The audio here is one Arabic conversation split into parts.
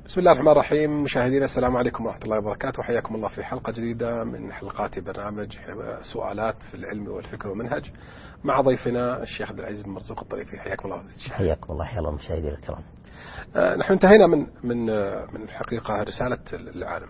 بسم الله الرحمن الرحيم. مشاهدينا السلام عليكم ورحمة الله وبركاته، وحياكم الله في حلقة جديدة من حلقات برنامج سؤالات في العلم والفكر والمنهج مع ضيفنا الشيخ عبد العزيز بن مرزوق الطريفي. حياكم الله. حياكم الله. يا الله مشاهدينا الكرام. نحن انتهينا من الحقيقة رسالة العالم.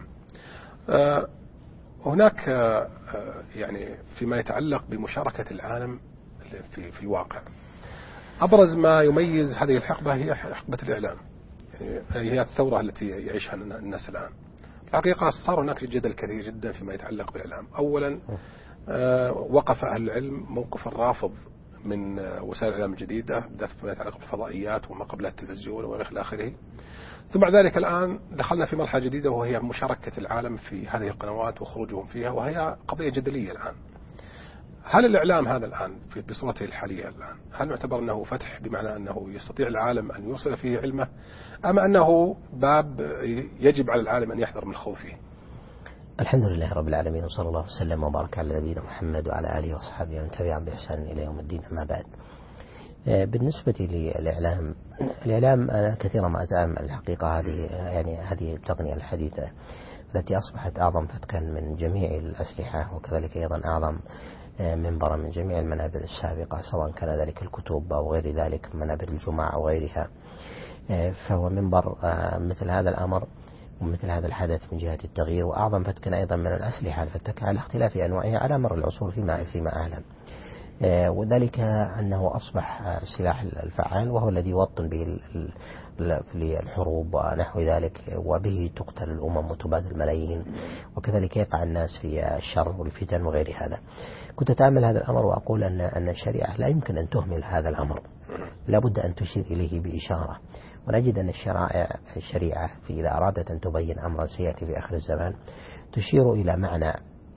هناك يعني فيما يتعلق بمشاركة العالم في الواقع، أبرز ما يميز هذه الحقبة هي حقبة الإعلام، يعني هي الثورة التي يعيشها الناس الآن. الحقيقة صار هناك جدل كثير جدا فيما يتعلق بالإعلام. أولا وقف أهل العلم موقف الرافض من وسائل الإعلام الجديدة فيما يتعلق بالفضائيات وما قبلها التلفزيون وإلى آخره. ثم بعد ذلك الآن دخلنا في مرحلة جديدة وهي مشاركة العالم في هذه القنوات وخروجهم فيها، وهي قضية جدلية الآن. هل الإعلام هذا الآن بصورته الحالية الآن هل يعتبر أنه فتح بمعنى أنه يستطيع العالم أن يوصل فيه علمه، أم أنه باب يجب على العالم أن يحذر من الخوض فيه؟ الحمد لله رب العالمين، وصلى الله وسلم وبارك على نبينا محمد وعلى آله وصحبه ومن تبعهم بإحسان إلى يوم الدين. أما بعد، بالنسبة للإعلام، أنا كثيرا ما أتأمل الحقيقة هذه التقنية الحديثة التي أصبحت أعظم فتكا من جميع الأسلحة، وكذلك أيضا أعظم منبرا من جميع المنابر السابقة، سواء كان ذلك الكتب أو غير ذلك منابر الجمعة أو غيرها. فهو منبر مثل هذا الأمر ومثل هذا الحدث من جهة التغيير، وأعظم فتكا أيضا من الأسلحة الفتكة على اختلاف أنواعها على مر العصور فيما أعلم. وذلك أنه أصبح السلاح الفعال، وهو الذي يوطن به الحروب ونحو ذلك، وبه تقتل الأمم وتباد الملايين، وكذلك يقع الناس في الشر والفتن وغير هذا. كنت أتأمل هذا الأمر وأقول أن الشريعة لا يمكن أن تهمل هذا الأمر، لا بد أن تشير إليه بإشارة. ونجد أن الشريعة إذا أرادت أن تبين أمرا سيأتي في آخر الزمان تشير إلى معنى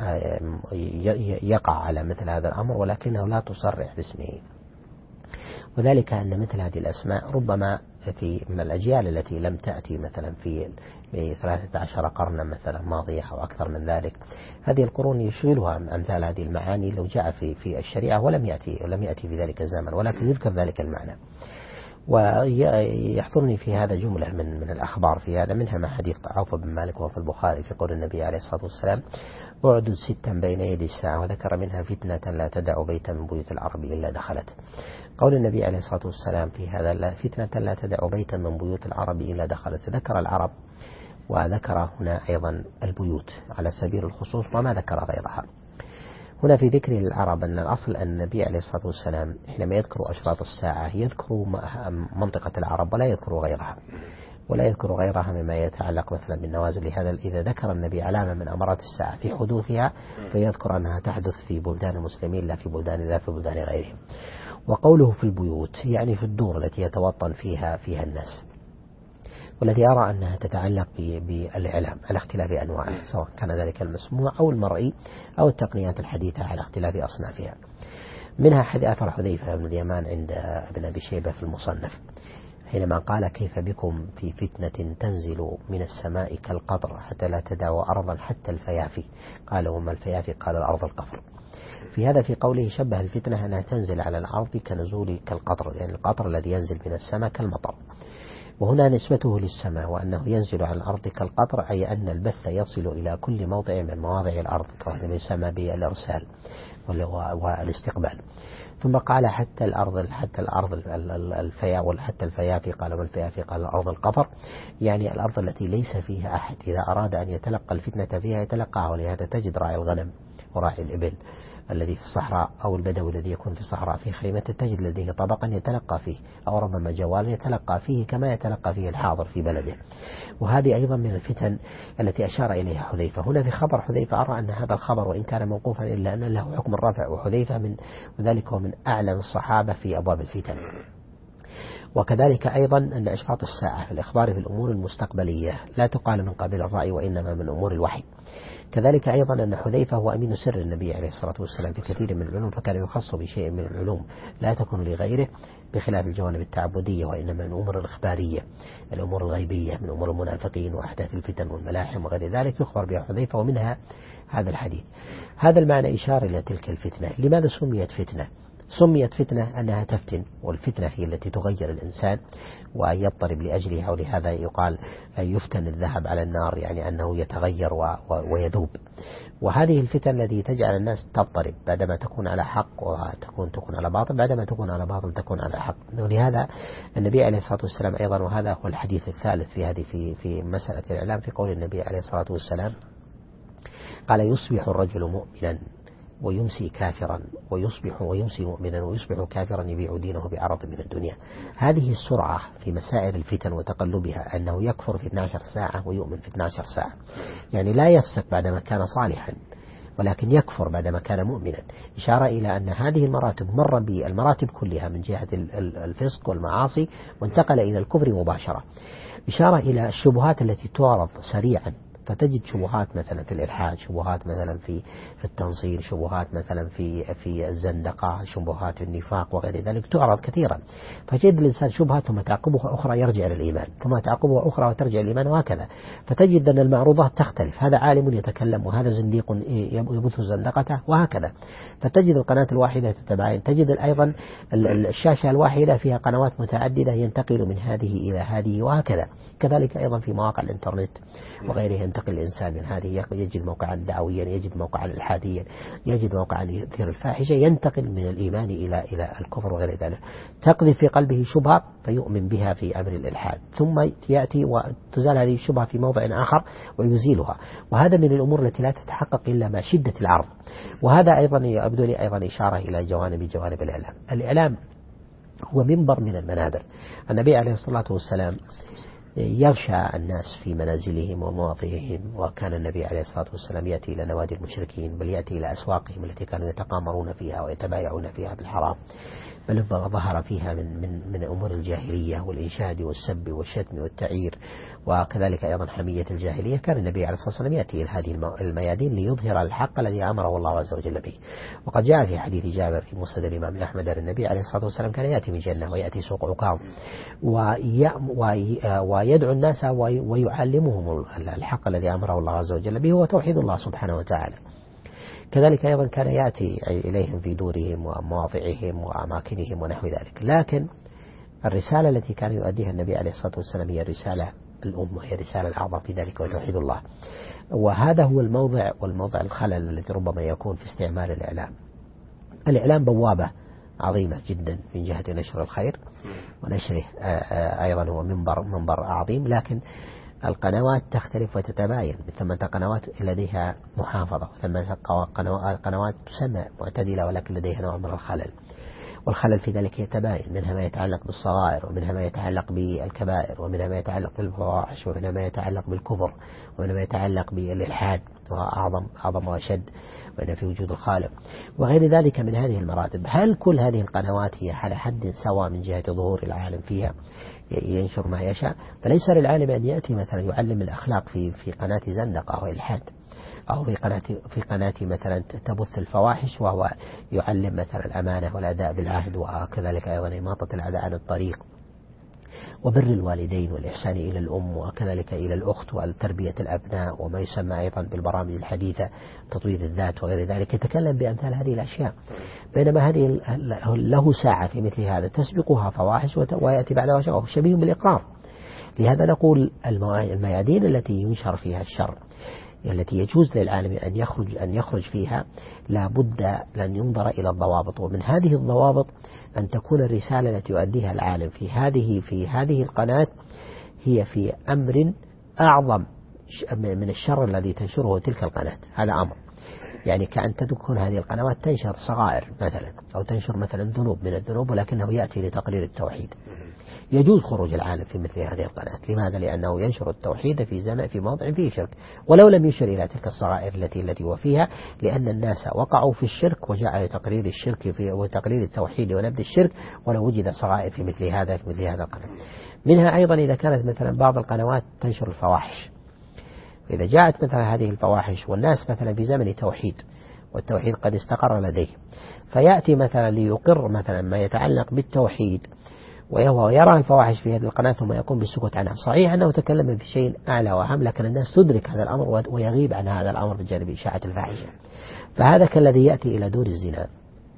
يقع على مثل هذا الأمر، ولكنه لا تصرح باسمه. وذلك أن مثل هذه الأسماء ربما في الأجيال التي لم تأتي مثلا في 13 قرنا مثلا ماضية أو أكثر من ذلك، هذه القرون يشغلها أمثال هذه المعاني لو جاء في الشريعة ولم يأتي في ذلك الزمن، ولكن يذكر ذلك المعنى. ويحضرني في هذا جملة من الأخبار في هذا، منها ما حديث عوف بن مالك وفي البخاري في قول النبي عليه الصلاة والسلام: أعدد 6 بين يدي الساعة، وذكر منها فتنة لا تدع بيتا من بيوت العرب إلا دخلت. قول النبي عليه الصلاة والسلام في هذا: فتنة لا تدع بيتا من بيوت العرب إلا دخلت، ذكر العرب وذكر هنا أيضا البيوت على سبيل الخصوص، وما ذكر غيرها. هنا في ذكر العرب أن الأصل أن النبي عليه الصلاة والسلام حينما يذكر أشراط الساعة يذكر منطقة العرب ولا يذكر غيرها، ولا يذكر غيرها مما يتعلق مثلا بالنوازل. لهذا إذا ذكر النبي علامة من أمارات الساعة في حدوثها فيذكر أنها تحدث في بلدان المسلمين لا في بلدان غيرهم. وقوله في البيوت يعني في الدور التي يتوطن فيها الناس، والتي أرى أنها تتعلق بالإعلام على اختلاف أنواعه، سواء كان ذلك المسموع أو المرئي أو التقنيات الحديثة على اختلاف أصنافها. منها أثر حذيفة بن اليمان عند ابن أبي شيبة في المصنف حينما قال: كيف بكم في فتنة تنزل من السماء كالقطر حتى لا تدعوا أرضا حتى الفيافي. قال: وما الفيافي؟ قال: الأرض القفر. في هذا في قوله شبه الفتنة أنها تنزل على الأرض كالقطر، يعني القطر الذي ينزل من السماء كالمطر. وهنا نسبته للسماء، وأنه ينزل على الأرض كالقطر، أي أن البث يصل إلى كل موضع من مواضع الأرض، كما يسمى بالإرسال والاستقبال. ثم قال: حتى الأرض الفيافي. قال: ما الفيافي؟ قال: الأرض القفر، يعني الأرض التي ليس فيها أحد إذا أراد أن يتلقى الفتنة فيها يتلقاها. ولهذا تجد راعي الغنم وراعي الإبل الذي في الصحراء، أو البدوي الذي يكون في الصحراء في خيمة، تجد لديه طبقا يتلقى فيه، أو ربما جوال يتلقى فيه كما يتلقى فيه الحاضر في بلده. وهذه أيضا من الفتن التي أشار إليها حذيفة. هنا في خبر حذيفة أرى أن هذا الخبر وإن كان موقوفا إلا أن له حكم الرفع، وحذيفة وذلك هو من أعلم الصحابة في أبواب الفتن. وكذلك أيضا أن أشراط الساعة في الإخبار في الأمور المستقبلية لا تقال من قبيل الرأي، وإنما من أمور الوحي. كذلك أيضا أن حذيفة هو أمين سر النبي عليه الصلاة والسلام في كثير من العلوم، فكان يخص بشيء من العلوم لا تكون لغيره، بخلاف الجوانب التعبدية، وإنما من الأمور الإخبارية، الأمور الغيبية، من أمور المنافقين وأحداث الفتن والملاحم وغير ذلك يخبر بها حذيفة، ومنها هذا الحديث. هذا المعنى إشارة إلى تلك الفتنة. لماذا سميت فتنة؟ سميت فتنة أنها تفتن، والفتنة هي التي تغير الإنسان ويضطرب لأجلها، ولهذا يقال يفتن الذهب على النار، يعني أنه يتغير ويذوب. وهذه الفتن التي تجعل الناس تضطرب بعدما تكون على حق وتكون على باطل، بعدما تكون على باطل تكون على حق. ولهذا النبي عليه الصلاة والسلام أيضا، وهذا هو الحديث الثالث في هذه في مسألة الإعلام، في قول النبي عليه الصلاة والسلام قال: يصبح الرجل مؤمنا ويمسي كافرا، ويمسي مؤمنا ويصبح كافرا يبيع دينه بعرض من الدنيا. هذه السرعة في مسائل الفتن وتقلبها، أنه يكفر في 12 ساعة ويؤمن في 12 ساعة، يعني لا يفسق بعدما كان صالحا، ولكن يكفر بعدما كان مؤمنا، إشارة إلى أن هذه المراتب مر بالمراتب كلها من جهة الفسق والمعاصي، وانتقل إلى الكفر مباشرة. إشارة إلى الشبهات التي تعرض سريعا، فتجد شبهات مثلا في الإلحاد، شبهات مثلا في التنصير، شبهات مثلا في الزندقة، شبهات في النفاق وغير ذلك تعرض كثيرا، فتجد الإنسان شبهة ثم تعقبها أخرى يرجع للإيمان، ثم تعقبها أخرى وترجع للإيمان، وهكذا. فتجد أن المعروضات تختلف، هذا عالم يتكلم وهذا زنديق يبث زندقته، وهكذا. فتجد القناة الواحدة تتباين، تجد أيضا الشاشة الواحدة فيها قنوات متعددة ينتقل من هذه إلى هذه، وهكذا. كذلك أيضا في مواقع الإنترنت وغيرها، ينتقل الإنسان من هذه، يجد موقعا دعويا، يجد موقعا إلحاديا، يجد موقعا يثير الفاحشة، ينتقل من الإيمان إلى الكفر وغير ذلك. تقذف في قلبه شبهة فيؤمن بها في أمر الإلحاد، ثم يأتي وتزال هذه الشبهة في موضع آخر ويزيلها. وهذا من الأمور التي لا تتحقق إلا مع شدة العرض. وهذا أيضا يبدو لي أيضا إشارة إلى جوانب الإعلام. الإعلام هو منبر من المنابر. النبي عليه الصلاة والسلام يغشى الناس في منازلهم ومواضعهم، وكان النبي عليه الصلاة والسلام يأتي إلى نوادي المشركين، بل يأتي إلى أسواقهم التي كانوا يتقامرون فيها ويتبايعون فيها بالحرام، بل ظهر فيها من أمور الجاهلية والإنشاد والسب والشتم والتعير، وكذلك أيضا حمية الجاهلية. كان النبي عليه الصلاة والسلام يأتي إلى هذه الميادين ليظهر الحق الذي أمره الله عز وجل به. وقد جاء في حديث جابر في مسند الإمام أحمد أن النبي عليه الصلاة والسلام كان يأتي من جنة ويأتي سوق عكاظ ويدعو الناس ويعلمهم الحق الذي أمره الله عز وجل به، هو توحيد الله سبحانه وتعالى. كذلك أيضا كان يأتي إليهم في دورهم ومواضعهم وأماكنهم ونحو ذلك. لكن الرسالة التي كان يؤديها النبي عليه الصلاة والسلام هي الرسالة الأم، وهي الرسالة الأعظم في ذلك، وتوحيد الله. وهذا هو والموضع الخلل الذي ربما يكون في استعمال الإعلام. الإعلام بوابة عظيمة جدا من جهة نشر الخير ونشره، أيضا هو منبر عظيم، لكن القنوات تختلف وتتباين. ثمة قنوات لديها محافظة، وثمة قنوات تسمى معتدلة ولكن لديها نوع من الخلل، والخلل في ذلك يتباين، منها ما يتعلق بالصغائر، ومنها ما يتعلق بالكبائر، ومنها ما يتعلق بالفواحش، ومنها ما يتعلق بالكفر، ومنها ما يتعلق بالإلحاد، وأعظم وأشد، وإن في وجود الخالق، وغير ذلك من هذه المراتب. هل كل هذه القنوات هي على حد سواء من جهة ظهور العالم فيها ينشر ما يشاء؟ فليس للعالم أن يأتي مثلا يعلم الأخلاق في قناة زندقة أو إلحاد، أو في قناة مثلا تبث الفواحش، وهو يعلم مثلا الأمانة والأداء بالعهد، وكذلك أيضا إماطة الأذى عن الطريق، وبر الوالدين والإحسان إلى الأم، وكذلك إلى الأخت، وتربية الأبناء، وما يسمى أيضا بالبرامج الحديثة تطوير الذات وغير ذلك. يتكلم بأمثال هذه الأشياء، بينما هذه له ساعة في مثل هذا تسبقها فواحش ويأتي بعدها وهو شبيه بالإقرار. لهذا نقول الميادين التي ينشر فيها الشر، التي يجوز للعالم أن يخرج فيها، لا بد أن ينظر إلى الضوابط. ومن هذه الضوابط أن تكون الرسالة التي يؤديها العالم في هذه القناة هي في أمر أعظم من الشر الذي تنشره تلك القناة. هذا أمر، يعني كأن تكون هذه القنوات تنشر صغائر مثلا، أو تنشر مثلا ذنوب من الذنوب، ولكنه يأتي لتقرير التوحيد. يجوز خروج العالم في مثل هذه القناة. لماذا؟ لأنه ينشر التوحيد في موضع فيه شرك، ولو لم يشر إلى تلك الصغائر التي هو فيها، لأن الناس وقعوا في الشرك وجاء تقرير الشرك وتقرير التوحيد ونبذ الشرك، ولو وجد صغائر في مثل هذا القناة. منها أيضا إذا كانت مثلا بعض القنوات تنشر الفواحش، إذا جاءت مثلا هذه الفواحش والناس مثلا في زمن توحيد والتوحيد قد استقر لديه، فيأتي مثلا ليقر مثلا ما يتعلق بالتوحيد وهو يرى الفواحش في هذه القناة ثم يقوم بالسكوت عنها. صحيح أنه تكلم في شيء أعلى وأهم، لكن الناس تدرك هذا الأمر ويغيب عن هذا الأمر بجانب إشاعة الفاحشة. فهذا كالذي يأتي إلى دور الزنا،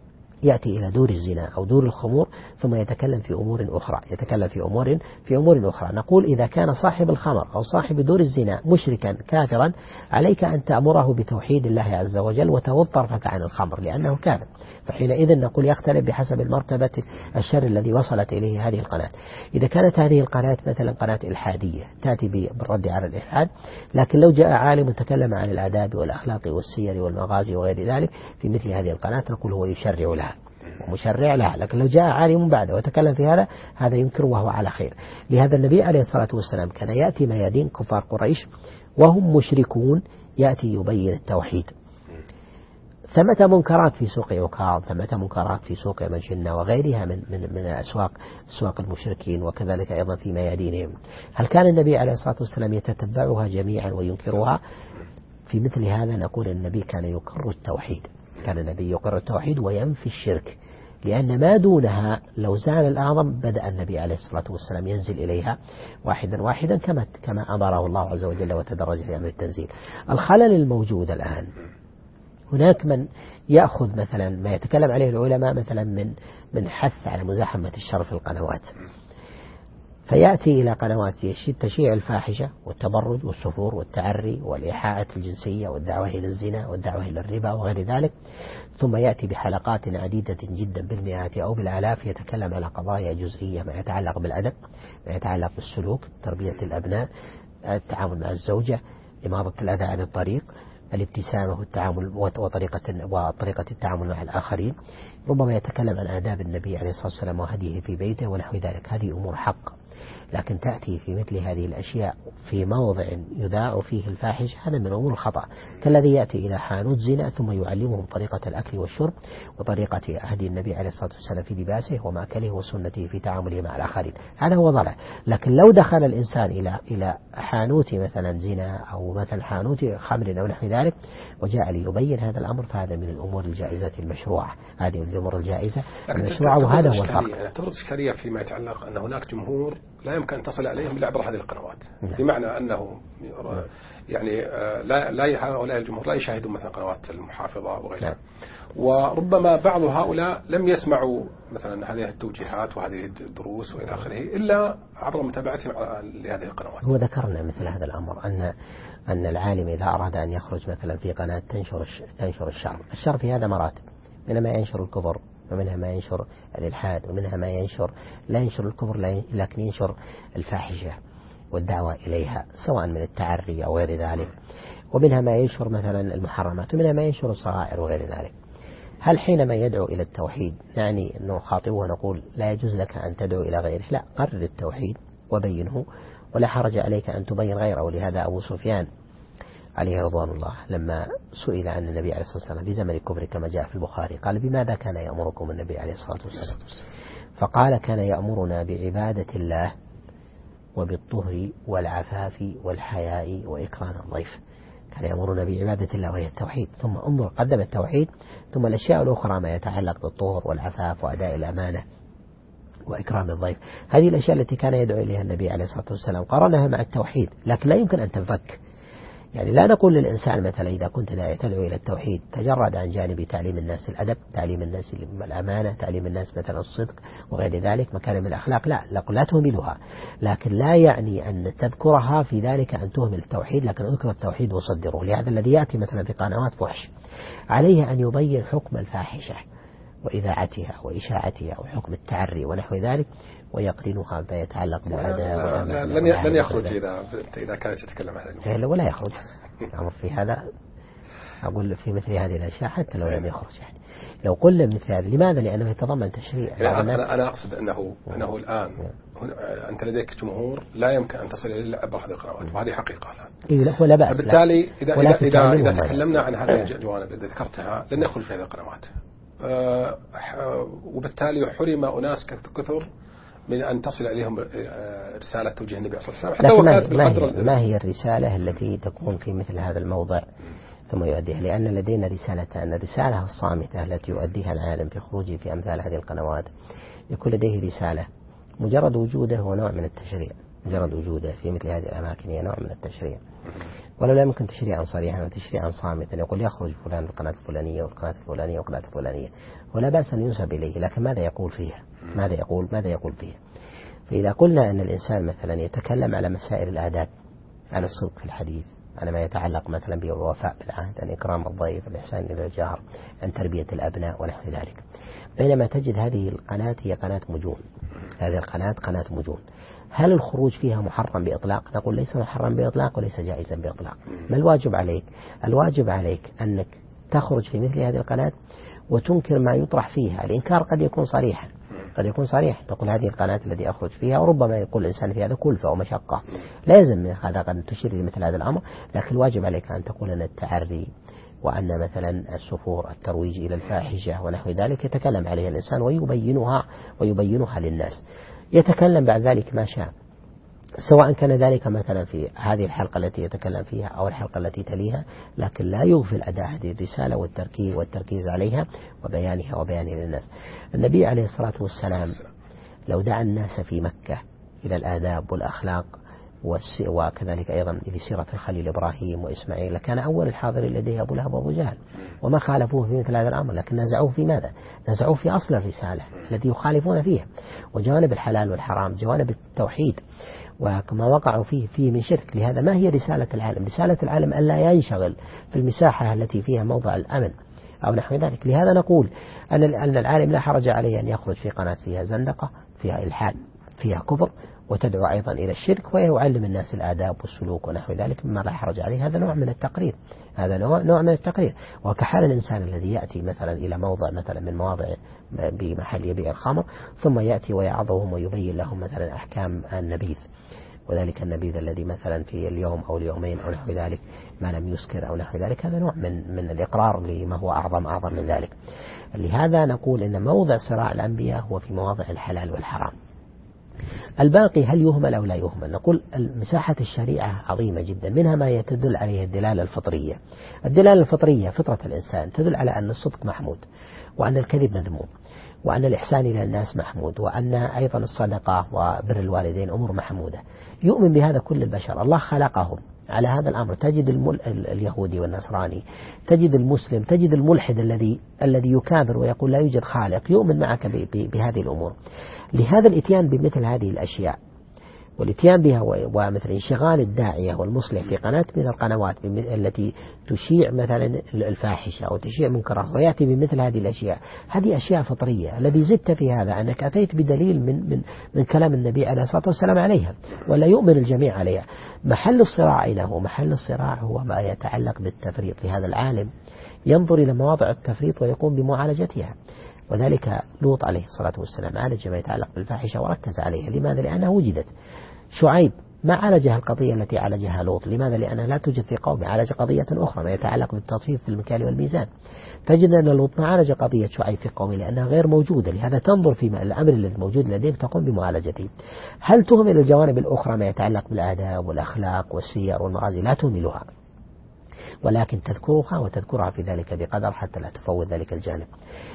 يأتي إلى دور الزنا أو دور الخمور ثم يتكلم في أمور أخرى، في أمور أخرى. نقول إذا كان صاحب الخمر أو صاحب دور الزنا مشركا كافرا عليك أن تأمره بتوحيد الله عز وجل وتغض طرفك عن الخمر لأنه كافر، فحينئذ نقول يختلف بحسب المرتبة الشر الذي وصلت إليه هذه القناة. إذا كانت هذه القناة مثلا قناة إلحادية تأتي بالرد على الإلحاد، لكن لو جاء عالم تكلم عن الآداب والأخلاق والسير والمغازي وغير ذلك في مثل هذه القناة نقول هو يشرع لها ومشرع لها. لكن لو جاء عالم بعده وتكلم في هذا ينكر وهو على خير. لهذا النبي عليه الصلاة والسلام كان يأتي ميادين كفار قريش وهم مشركون يأتي يبين التوحيد. ثمة منكرات في سوق عكاظ، ثمة منكرات في سوق مجنة وغيرها من أسواق المشركين، وكذلك أيضا في ميادينهم. هل كان النبي عليه الصلاة والسلام يتتبعها جميعا وينكرها؟ في مثل هذا نقول النبي كان يقر التوحيد، كان النبي يقر التوحيد وينفي الشرك، لأن ما دونها لو زال الأعظم بدأ النبي عليه الصلاة والسلام ينزل إليها واحدا واحدا كما أمره الله عز وجل وتدرج في أمر التنزيل. الخلل الموجود الآن هناك من يأخذ مثلا ما يتكلم عليه العلماء مثلا من حث على مزاحمة الشر في القنوات، فيأتي إلى قنوات تشيع الفاحشة والتبرج والسفور والتعري والإيحاءات الجنسية والدعوة إلى الزنا والدعوة إلى الربا وغير ذلك، ثم يأتي بحلقات عديدة جدا بالمئات أو بالآلاف يتكلم على قضايا جزئية ما يتعلق بالأدب، ما يتعلق بالسلوك، تربية الأبناء، التعامل مع الزوجة، إماطة الأذى عن الطريق، الابتسامة والتعامل وطريقة التعامل مع الآخرين. ربما يتكلم عن آداب النبي عليه الصلاة والسلام وهديه في بيته ونحو ذلك. هذه أمور حق، لكن تأتي في مثل هذه الأشياء في موضع يذاع فيه الفاحش، هذا من أمور الخطأ، كالذي يأتي إلى حانوت زنا ثم يعلمهم طريقة الأكل والشرب وطريقة هدي النبي عليه الصلاة والسلام في لباسه ومأكله وسنته في تعامله مع الآخرين، هذا هو ضلال. لكن لو دخل الإنسان إلى حانوت مثلا زنا أو مثلا حانوت خمر أو نحو ذلك وجاء ليبين هذا الأمر، فهذا من الأمور الجائزة المشروعة، هذه من الأمور الجائزة المشروعة، وهذا هو الفرق. تفرض إشكالية فيما يتعلق أن هناك جمهور لا يمكن أن تصل عليهم إلا عبر هذه القنوات، بمعنى أنه يعني لا هؤلاء الجمهور لا يشاهدون مثلا قنوات المحافظة وغيرها، وربما بعض هؤلاء لم يسمعوا مثلا هذه التوجيهات وهذه الدروس وإلى آخره إلا عبر متابعتهم لهذه القنوات. هو ذكرنا مثل هذا الأمر أن العالم إذا أراد أن يخرج مثلا في قناة تنشر الشر في هذا مراتب، منها ما ينشر الكفر ومنها ما ينشر الإلحاد ومنها ما لا ينشر الكفر لكن ينشر الفاحشة والدعوة إليها سواء من التعري أو غير ذلك، ومنها ما ينشر مثلا المحرمات ومنها ما ينشر الصغائر وغير ذلك. هل حينما يدعو إلى التوحيد يعني أنه خاطبه ونقول لا يجوز لك أن تدعو إلى غيره؟ لا، قرر التوحيد وبينه ولا حرج عليك أن تبين غيره. ولهذا أبو سفيان عليه رضوان الله لما سئل عن النبي عليه الصلاة والسلام في زمن الكفر كما جاء في البخاري قال بماذا كان يأمركم النبي عليه الصلاة والسلام؟ فقال كان يأمرنا بعبادة الله وبالطهر والعفاف والحياء وإكرام الضيف. كان يأمرنا بعبادة الله وهي التوحيد، ثم انظر قدم التوحيد ثم الأشياء الأخرى ما يتعلق بالطهر والعفاف وأداء الأمانة وإكرام الضيف. هذه الأشياء التي كان يدعو إليها النبي عليه الصلاة والسلام قرنها مع التوحيد، لكن لا يمكن أن تنفك. يعني لا نقول للإنسان مثلا إذا كنت تدعو إلى التوحيد تجرد عن جانب تعليم الناس الأدب، تعليم الناس الأمانة، تعليم الناس مثلا الصدق وغير ذلك مكارم الأخلاق، لا تهملها، لكن لا يعني أن تذكرها في ذلك أن تهمل التوحيد، لكن اذكر التوحيد وصدره. لهذا الذي يأتي مثلا في قنوات فحش عليه أن يبين حكم الفاحشة وإذاعتها وإشاعتها وحكم التعري ونحو ذلك ويقرنها بما يتعلق بالأداء. لن يخرج إذا كانت تتكلم هذا ولا يخرج الأمر في هذا. أقول في مثل هذه الأشياء حتى لو لم يخرج، يعني لو قلنا مثل هذا لماذا؟ لأنه يتضمن تشريع. أنا أقصد أنه الآن أنت لديك جمهور لا يمكن أن تصل إلى عبر هذه القنوات، وهذه حقيقة الآن. ولا بأس. بالتالي إذا تكلمنا عن هذه الجوانب التي ذكرتها لن يخرج في هذه القنوات، وبالتالي حرم أناس كثر من أن تصل إليهم رسالة توجيه النبي صلى الله عليه وسلم. حتى ما هي الرسالة التي تكون في مثل هذا الموضع ثم يؤديها؟ لأن لدينا رسالتان: الرسالة الصامتة التي يؤديها العالم في خروجه في أمثال هذه القنوات، يكون لديه رسالة مجرد وجوده هو نوع من التشريع، مجرد وجوده في مثل هذه الأماكن هي نوع من التشريع، ولو لا يمكن تشريعا صريحا وتشريعا صامتا يقول يخرج فلان القناة الفلانية والقناة الفلانية والقناة الفلانية، ولا بأس أن ينسب إليه، لكن ماذا يقول فيها؟ ماذا يقول فيها؟ فإذا قلنا أن الإنسان مثلا يتكلم على مسائل الآداب، على الصدق في الحديث، على ما يتعلق مثلا بالوفاء بالعهد، عن إكرام الضيف، الإحسان إلى الجار، عن تربية الأبناء ونحو ذلك، بينما تجد هذه القناة هي قناة مجون، هذه القناة قناة مجون، هل الخروج فيها محرم بإطلاق؟ نقول ليس محرم بإطلاق وليس جائزا بإطلاق. ما الواجب عليك؟ الواجب عليك أنك تخرج في مثل هذه القناة وتنكر ما يطرح فيها. الإنكار قد يكون صريحا، قد يكون صريح، تقول هذه القناة التي أخرج فيها، وربما يقول الإنسان في هذا كلفة ومشقة، لازم هذا قد تشير لمثل هذا الأمر، لكن الواجب عليك أن تقول أن التعري وأن مثلا السفور، الترويج إلى الفاحشة ونحو ذلك يتكلم عليها الإنسان ويبينها للناس، يتكلم بعد ذلك ما شاء، سواء كان ذلك مثلا في هذه الحلقة التي يتكلم فيها أو الحلقة التي تليها، لكن لا يغفل أداء هذه الرسالة والتركيز عليها وبيانها للناس. النبي عليه الصلاة والسلام لو دعا الناس في مكة إلى الآداب والأخلاق وكذلك أيضا لسيرة الخليل إبراهيم وإسماعيل، لكان أول الحاضرين لديه أبو لهب وأبو جهل، وما خالفوه في مثل هذا الأمر، لكن نزعوه في ماذا؟ نزعوه في أصل الرسالة التي يخالفون فيها، وجوانب الحلال والحرام، جوانب التوحيد، وكما وقعوا فيه من شرك. لهذا ما هي رسالة العالم؟ رسالة العالم ألا ينشغل في المساحة التي فيها موضع الأمن أو نحو ذلك. لهذا نقول أن العالم لا حرج عليه أن يخرج في قناة فيها زندقة، فيها إلحاد، فيها كفر، وتدعو أيضا إلى الشرك، ويعلم الناس الآداب والسلوك ونحو ذلك مما لا حرج عليه. هذا نوع من التقرير، هذا نوع من التقرير. وكحال الإنسان الذي يأتي مثلا إلى موضع مثلا من مواضع بمحل يبيع الخمر، ثم يأتي ويعظهم ويبين لهم مثلا أحكام النبيذ، وذلك النبيذ الذي مثلا في اليوم أو اليومين أو نحو ذلك ما لم يسكر أو نحو ذلك، هذا نوع من الإقرار لما هو أعظم من ذلك. لهذا نقول إن موضع صراع الأنبياء هو في مواضع الحلال والحرام. الباقي هل يهمل أو لا يهمل؟ نقول مساحة الشريعة عظيمة جدا، منها ما يتدل عليه الدلالة الفطرية. الدلالة الفطرية فطرة الإنسان تدل على أن الصدق محمود، وأن الكذب مذموم، وأن الإحسان إلى الناس محمود، وأن أيضا الصدقة وبر الوالدين أمور محمودة. يؤمن بهذا كل البشر، الله خلقهم على هذا الأمر. تجد اليهودي والنصراني، تجد المسلم، تجد الملحد الذي يكابر ويقول لا يوجد خالق، يؤمن معك بهذه الأمور. لهذا الاتيان بمثل هذه الأشياء والاتيان بها ومثل انشغال الداعية والمصلح في قناة من القنوات التي تشيع مثلا الفاحشة أو تشيع منكرها ويأتي بمثل هذه الأشياء، هذه أشياء فطرية. الذي زدت في هذا أنك أتيت بدليل من كلام النبي عليه الصلاة والسلام عليها، ولا يؤمن الجميع عليها. محل الصراع أين هو؟ محل الصراع هو ما يتعلق بالتفريط. لهذا العالم ينظر إلى مواضع التفريط ويقوم بمعالجتها، وذلك لوط عليه الصلاة والسلام عالج ما يتعلق بالفاحشة وركز عليها. لماذا؟ لأنها وجدت. شعيب ما عالجها القضية التي عالجها لوط. لماذا؟ لأنها لا توجد في قومه. عالج قضية أخرى ما يتعلق بالتطفيف في المكيال والميزان. تجد أن لوط ما عالج قضية شعيب في قومه لأنها غير موجودة. لهذا تنظر في الأمر الذي موجود لديك تقوم بمعالجته. هل تهمل الجوانب الأخرى ما يتعلق بالآداب والأخلاق والسير والمغازي؟ لا تهملها، ولكن تذكرها وتذكرها في ذلك بقدر حتى لا تفوت ذلك الجانب.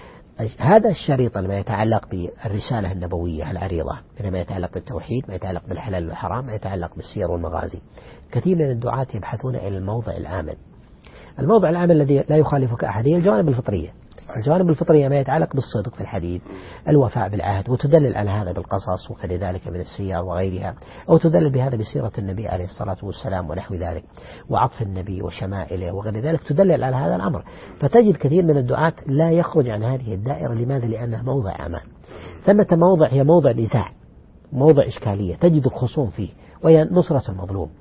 هذا الشريط ما يتعلق بالرسالة النبوية العريضة، ما يتعلق بالتوحيد، ما يتعلق بالحلال والحرام، ما يتعلق بالسير والمغازي. كثير من الدعاة يبحثون إلى الموضع الآمن. الموضع الآمن الذي لا يخالفك أحد هي الجوانب الفطرية. الجوانب الفطرية ما يتعلق بالصدق في الحديث، الوفاء بالعهد، وتدلل على هذا بالقصص وكذلك من السير وغيرها، أو تدلل بهذا بسيرة النبي عليه الصلاة والسلام ونحو ذلك، وعطف النبي وشمائله وغير ذلك تدلل على هذا الأمر. فتجد كثير من الدعاة لا يخرج عن هذه الدائرة. لماذا؟ لأنه موضع أمان. ثمة موضع هي موضع نزاع، موضع إشكالية تجد الخصوم فيه، وهي نصرة المظلوم.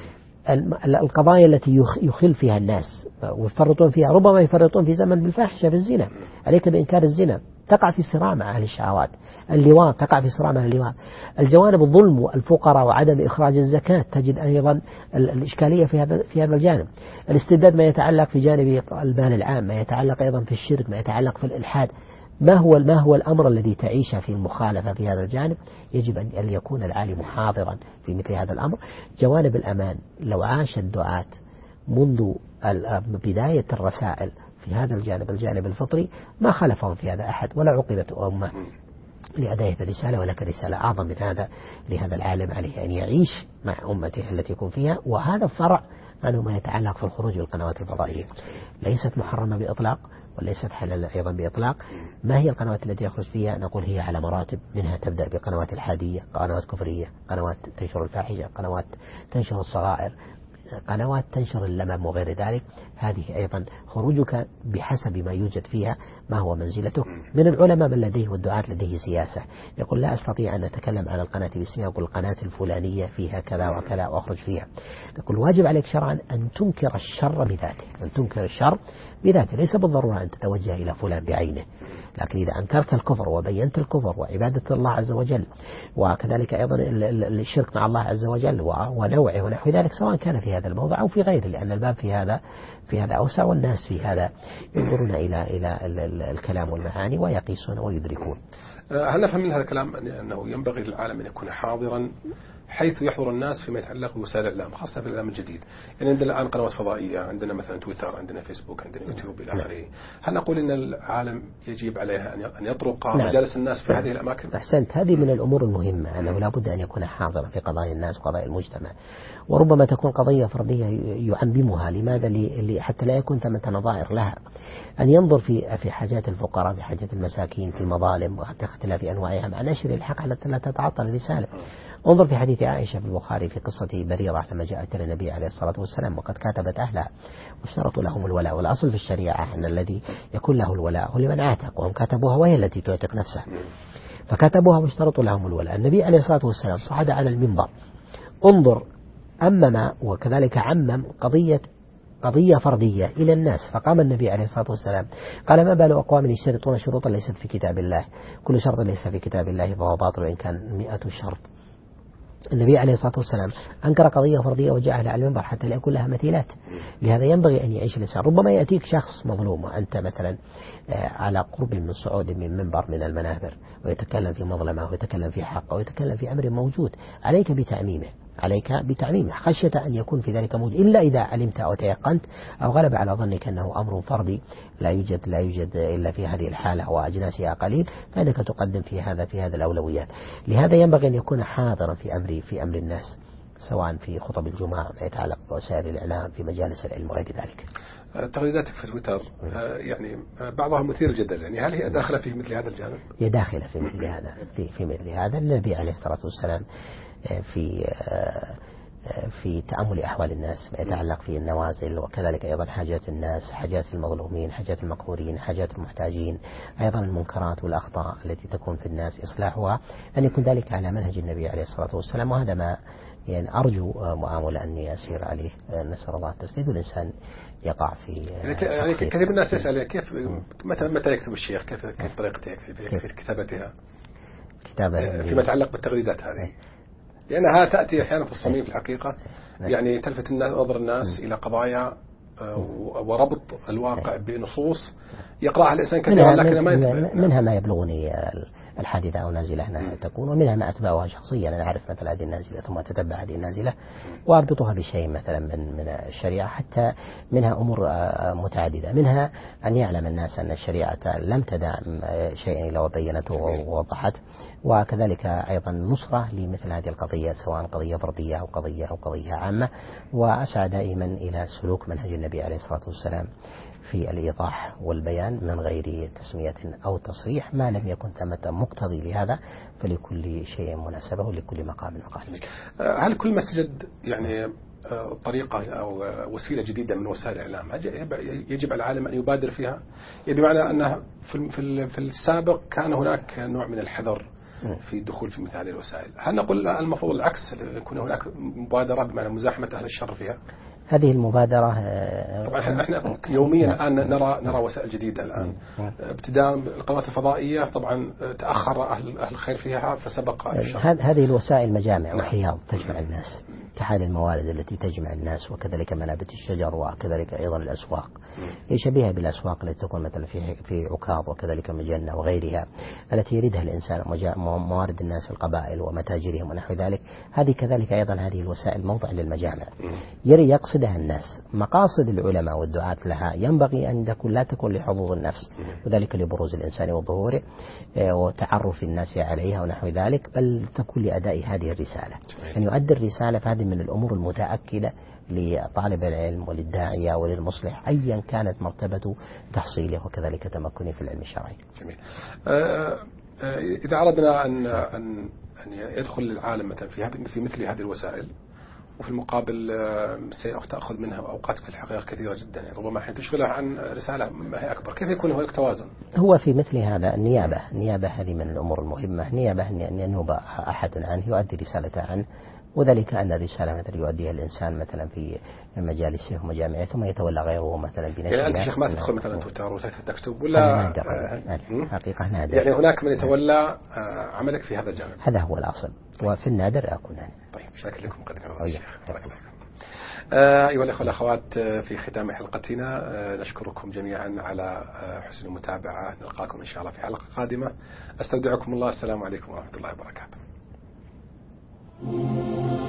القضايا التي يخل فيها الناس ويفرطون فيها، ربما يفرطون في زمن بالفاحشة في الزنا، عليك بإنكار الزنا، تقع في صراع مع أهل الشهوات. اللواط تقع في صراع مع اللواط. الجوانب الظلم والفقراء وعدم إخراج الزكاة تجد أيضا الإشكالية في هذا الجانب. الاستبداد ما يتعلق في جانب المال العام، ما يتعلق أيضا في الشرك، ما يتعلق في الإلحاد. ما هو الأمر الذي تعيش في المخالفة في هذا الجانب؟ يجب أن يكون العالم حاضرا في مثل هذا الأمر. جوانب الأمان لو عاش الدعاة منذ بداية الرسائل في هذا الجانب الفطري ما خلفهم في هذا أحد ولا عقبت أمة. لأداء الرسالة، ولكن رسالة أعظم من هذا لهذا العالم عليه أن يعيش مع أمته التي يكون فيها. وهذا فرع عنه ما يتعلق في الخروج بالقنوات الفضائية، ليست محرمة بإطلاق وليست حلالا أيضا بإطلاق. ما هي القنوات التي يخرج فيها؟ نقول هي على مراتب، منها تبدأ بقنوات الحادية، قنوات كفرية، قنوات تنشر الفاحشة، قنوات تنشر الصغائر، قنوات تنشر اللمم وغير ذلك. هذه أيضا خروجك بحسب ما يوجد فيها ما هو منزلته. من العلماء من لديه والدعاة لديه سياسة، يقول لا أستطيع أن أتكلم على القناة باسمها، أقول القناة الفلانية فيها كذا وكذا وأخرج فيها. يقول واجب عليك شرعا أن تنكر الشر بذاته، أن تنكر الشر بذاته، ليس بالضرورة أن تتوجه إلى فلان بعينه، لكن إذا أنكرت الكفر وبينت الكفر وعبادة الله عز وجل، وكذلك أيضا الشرك مع الله عز وجل ونوعه ونحو ذلك، سواء كان في هذا الموضع أو في غيره، لأن الباب في هذا أوسع، والناس في هذا ينظرون إلى الكلام والمعاني ويقيسون ويدركون. هل نفهم من هذا الكلام أنه ينبغي للعالم أن يكون حاضرا حيث يحضر الناس فيما يتعلق بوسائل الإعلام، خاصة في الإعلام الجديد؟ يعني عندنا الآن قنوات فضائية، عندنا مثلا تويتر، عندنا فيسبوك، عندنا يوتيوب إلى آخره. هل نقول أن العالم يجب عليها أن يطرق مجالس الناس في هذه الأماكن؟ أحسنت، هذه من الأمور المهمة، أنه لا بد أن يكون حاضرا في قضايا الناس وقضايا المجتمع. وربما تكون قضية فردية يعممها، لماذا؟ حتى لا يكون ثمة نظائر لها. أن ينظر في حاجات الفقراء، في حاجات المساكين، في المظالم وحتى اختلاف أنواعها، مع نشر الحق حتى لا تتعطل الرسالة. انظر في حديث عائشة في البخاري في قصة بريرة لما جاءت إلى النبي عليه الصلاة والسلام وقد كاتبت أهلها واشترطوا لهم الولاء. والأصل في الشريعة أن الذي يكون له الولاء هو لمن عاتق، وهم كتبوها وهي التي تعتق نفسها، فكتبوها واشترطوا لهم الولاء. النبي عليه الصلاة والسلام صعد على المنبر، انظر، أمم وكذلك عمم قضية فردية إلى الناس. فقام النبي عليه الصلاة والسلام قال ما بال أقوام يشترطون شروطا ليست في كتاب الله، كل شرط ليس في كتاب الله فهو باطل وإن كان 100 شرط. النبي عليه الصلاة والسلام أنكر قضية فردية وجعلها على المنبر حتى لا يكون لها مثيلات. لهذا ينبغي أن يعيش الإنسان. ربما يأتيك شخص مظلوم وأنت مثلا على قرب من صعود من منبر من المنابر ويتكلم في مظلمة ويتكلم في حق ويتكلم في أمر موجود، عليك بتعميمه خشية أن يكون في ذلك موجود، إلا إذا علمت أو تيقنت أو غلب على ظنك أنه أمر فردي لا يوجد إلا في هذه الحالة وأجناسها قليل، فإنك تقدم في هذا الأولويات. لهذا ينبغي أن يكون حاضرا في أمر الناس، سواء في خطب الجمعة ما يتعلق بوسائل الإعلام، في مجالس العلم وغير ذلك. تغريداتك في تويتر يعني بعضها مثير جدا، يعني هل هي داخلة في مثل هذا الجانب؟ هي داخلة في مثل هذا في مثل هذا. النبي عليه الصلاة والسلام في تأمل أحوال الناس ما يتعلق في النوازل، وكذلك أيضا حاجات الناس، حاجات المظلومين، حاجات المقهورين، حاجات المحتاجين، أيضا المنكرات والأخطاء التي تكون في الناس إصلاحها، أن يكون ذلك على منهج النبي عليه الصلاة والسلام. وهذا ما يعني أرجو مؤاملة أن يسير عليه، نسأل الله التسديد، والإنسان يقع في يعني كثير من الناس يسأل كيف متى يكتب الشيخ، كيف طريقته في كتابتها فيما يتعلق بالتغريدات هذه، لأنها تأتي أحيانا في الصميم في الحقيقة، يعني تلفت نظر الناس إلى قضايا وربط الواقع بنصوص يقرأها الإنسان كثيرا لكن ما ينتبه. منها ما يبلغني الحادثة أو نازلة أنها تكون، ومنها ما أتبعها شخصيا. أنا أعرف مثل هذه النازلة ثم أتتبع هذه النازلة وأربطها بشيء مثلا من الشريعة، حتى منها أمور متعددة. منها أن يعلم الناس أن الشريعة لم تدعم شيئا إلا وبينته ووضحته، وكذلك أيضا نصرة لمثل هذه القضية، سواء قضية فردية أو قضية عامة. وأسعى دائما إلى سلوك منهج النبي عليه الصلاة والسلام في الإيضاح والبيان من غير تسمية أو تصريح، ما لم يكن ثمة مقتضي لهذا، فلكل شيء مناسبة ولكل مقام مقال. هل كل مسجد يعني طريقة أو وسيلة جديدة من وسائل الإعلام يجب على العالم أن يبادر فيها؟ يعني بمعنى أنه في السابق كان هناك نوع من الحذر في الدخول في مثل هذه الوسائل، هل نقول المفروض العكس، يكون هناك مبادرة بمعنى مزاحمة أهل الشر فيها؟ هذه المبادرة طبعا احنا يوميا الآن نرى وسائل جديدة الآن، ابتداء القنوات الفضائية طبعا تأخر أهل الخير فيها فسبق الشر. هذه الوسائل مجامع وحياض تجمع الناس، كحال الموارد التي تجمع الناس، وكذلك منابت الشجر، وكذلك أيضا الأسواق. هي شبيهة بالأسواق التي تكون مثلا في عكاظ وكذلك مجنة وغيرها التي يريدها الإنسان، موارد الناس القبائل ومتاجرهم ونحو ذلك. هذه كذلك أيضا هذه الوسائل موضع للمجامع يقصدها الناس. مقاصد العلماء والدعاة لها ينبغي أن لا تكون لحظوظ النفس، وذلك لبروز الإنسان وظهوره وتعرف الناس عليها ونحو ذلك، بل تكون لأداء هذه الرسالة. أن يؤدي الرسالة، فهذه من الأمور المتأكدة لطالب العلم وللداعية وللمصلح أيا كانت مرتبة تحصيله وكذلك تمكنه في العلم الشرعي. جميل. إذا أردنا أن يدخل العالم مثلا في مثل هذه الوسائل، وفي المقابل سيأخذ منها أوقات في الحقيقة كثيرة جدا، يعني ربما حين تشغله عن رسالة ما هي أكبر، كيف يكون هناك توازن؟ هو في مثل هذا النيابة هذه من الأمور المهمة. النيابة أن ينوب أحد عنه يؤدي رسالته عنه، وذلك أن الرسالة مثلا يؤديها الإنسان مثلا في مجالسه ومجامعه، ثم يتولى غيره مثلا بنشرها. يعني أنت شيخ ما تدخل مثلا تويتر وتكتب ولا؟ نادر حقيقة نادر. يعني هناك من يتولى عملك في هذا الجانب. هذا هو الأصل، وفي النادر أكون أنا. طيب، شاكر لكم قدر الشيخ. بارك الله فيكم. أيها الأخوة والأخوات، في ختام حلقتنا نشكركم جميعا على حسن المتابعة. نلقاكم إن شاء الله في حلقة قادمة. أستودعكم الله. السلام عليكم ورحمة الله وبركاته.